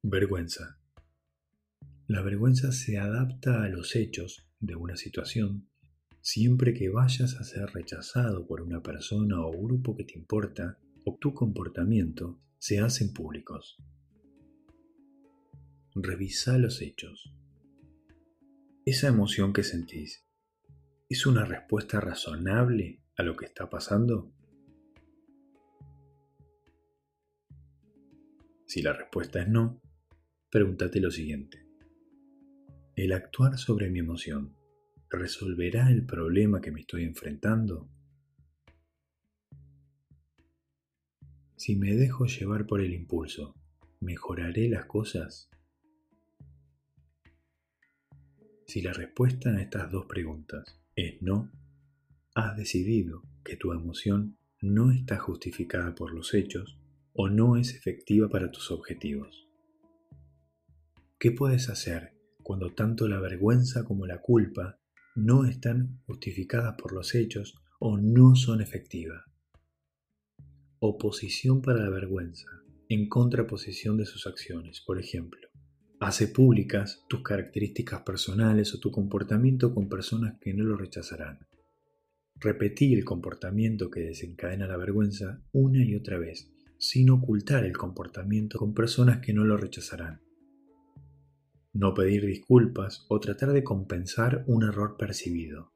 Vergüenza. La vergüenza se adapta a los hechos de una situación siempre que vayas a ser rechazado por una persona o grupo que te importa o tu comportamiento se hacen públicos. Revisa los hechos. ¿Esa emoción que sentís es una respuesta razonable a lo que está pasando? Si la respuesta es no, pregúntate lo siguiente. ¿El actuar sobre mi emoción resolverá el problema que me estoy enfrentando? Si me dejo llevar por el impulso, ¿mejoraré las cosas? Si la respuesta a estas dos preguntas es no, has decidido que tu emoción no está justificada por los hechos o no es efectiva para tus objetivos. ¿Qué puedes hacer cuando tanto la vergüenza como la culpa no están justificadas por los hechos o no son efectivas? Oposición para la vergüenza, en contraposición de sus acciones. Por ejemplo, hace públicas tus características personales o tu comportamiento con personas que no lo rechazarán. Repetí el comportamiento que desencadena la vergüenza una y otra vez, sin ocultar el comportamiento con personas que no lo rechazarán. No pedir disculpas o tratar de compensar un error percibido.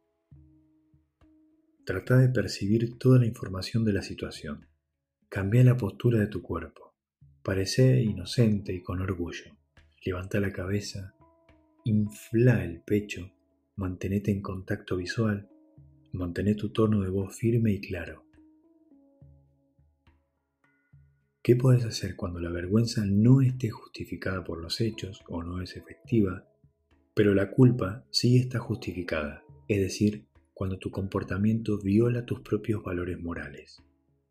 Trata de percibir toda la información de la situación. Cambia la postura de tu cuerpo. Parece inocente y con orgullo. Levanta la cabeza. Infla el pecho. Mantenete en contacto visual. Mantén tu tono de voz firme y claro. ¿Qué puedes hacer cuando la vergüenza no esté justificada por los hechos o no es efectiva, pero la culpa sí está justificada? Es decir, cuando tu comportamiento viola tus propios valores morales.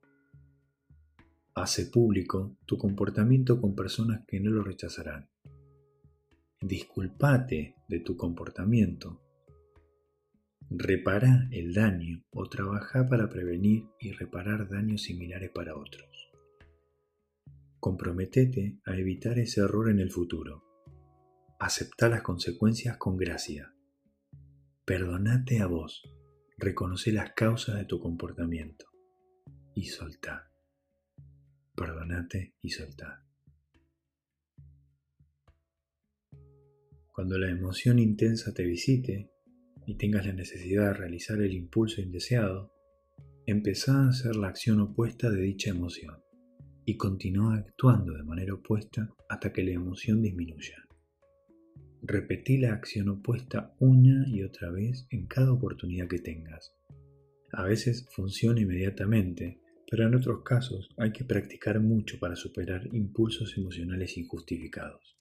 Hace público tu comportamiento con personas que no lo rechazarán. Disculpate de tu comportamiento. Repara el daño o trabaja para prevenir y reparar daños similares para otros. Comprométete a evitar ese error en el futuro. Aceptá las consecuencias con gracia. Perdonate a vos. Reconoce las causas de tu comportamiento. Y soltá. Perdonate y soltá. Cuando la emoción intensa te visite y tengas la necesidad de realizar el impulso indeseado, empezá a hacer la acción opuesta de dicha emoción y continúa actuando de manera opuesta hasta que la emoción disminuya. Repetí la acción opuesta una y otra vez en cada oportunidad que tengas. A veces funciona inmediatamente, pero en otros casos hay que practicar mucho para superar impulsos emocionales injustificados.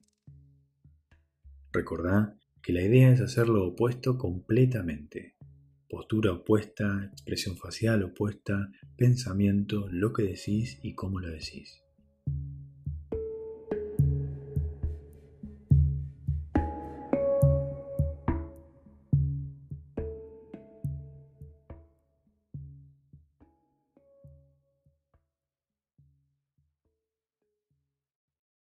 Recordá que la idea es hacer lo opuesto completamente. Postura opuesta, expresión facial opuesta, pensamiento, lo que decís y cómo lo decís.